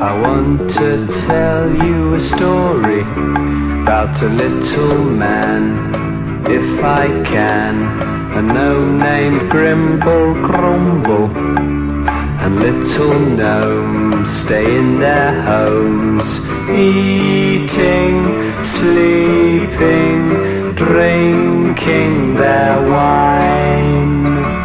I want to tell you a story about a little man, if I can. A gnome named Grimble Grumble, and little gnomes stay in their homes, eating, sleeping, drinking their wine.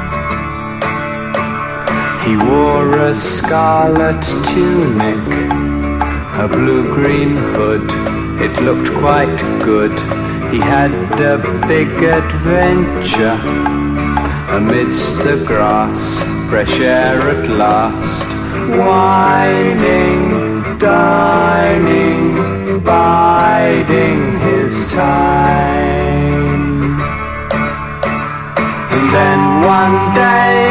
He wore a scarlet tunic, a blue-green hood, it looked quite good. He had a big adventure amidst the grass, fresh air at last, whining, dining, biding his time. And then one day,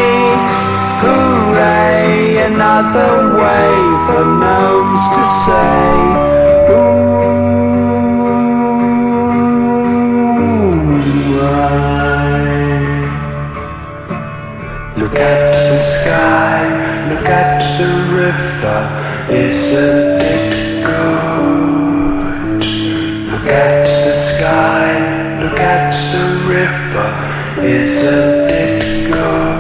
hooray, another way for gnomes to say, look at the sky, look at the river, isn't it good? Look at the sky, look at the river, isn't it good?